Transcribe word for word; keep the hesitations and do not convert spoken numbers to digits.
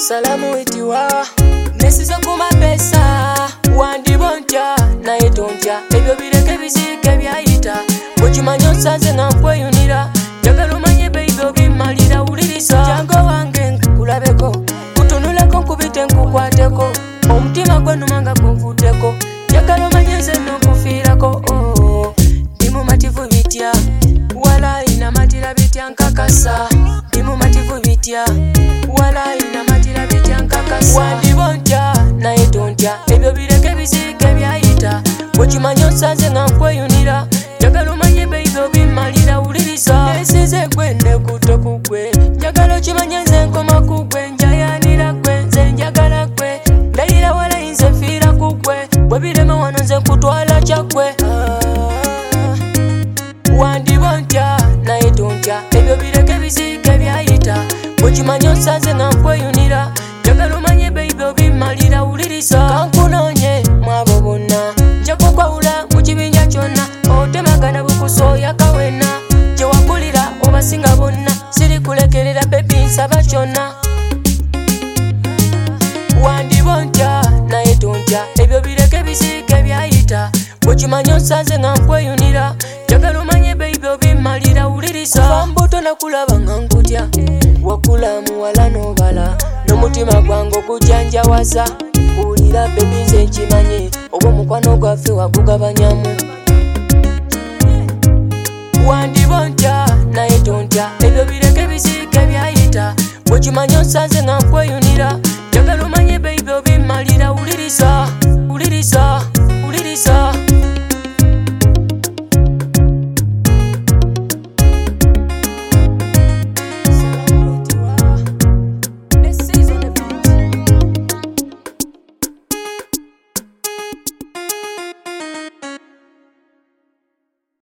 salamu itiwa nesize kumapesa wandibonja naye tonja ebyo bireke bizike byayita bwekimanya osanze nga nkweyunira njagala omanye beibyo bimalira wuliriza jango wange nkulabeko kutunuleko nkubite nkukwateko omutima gwenumanga kunvuteko njagala omanye nze nokufiirako ndi mumativu bitya wala ina matira bitya nkakasa ndi mumativu bitya wala ina matira bitya nkakasa wandibonja naye tontya ebyo bireke bizike byayita bwekimanya osanze nga nkweyunira njagala omanye beibyo bimalira wuliriza nesize gwe nekute kugwe njagala okimanye nze nkoma kugwe njayanira gwe nze njagala gwe ndayira wala yinze nfiira kugwe bwe birema wano nze nkutwala kyagwe wandibonja naye tontya ebyo bireke bizike byayita bwekimanya osanze nga nkweyunira njagala omanye beibyo bimalira wuliriza kankunoonye mwabo bonna njakukwawula mu kibinja kyonna otemagana bukusooya kawena gye wakulira obasinga bonna siri kulekerera bebi nsaba kyonna wandibonja naye tontya ebyo bireke bizike byayita bwekimanya osanze nga nkweyunira njagala omanye beibyo bimalira wuliriza kuva mbuto nakulaba nga nkutya wakula muwala n'obala n'omutima gwange ogujjanjawaza kuwulira bebi nze nkimanye oba omukwano gwaffe wagugabanyamu wandibonja naye tontya ebyo bireke bizike byayita bwekimanya osanze nga nkweyunira njagala omanye beibyo bimalira wuliriza wuliriza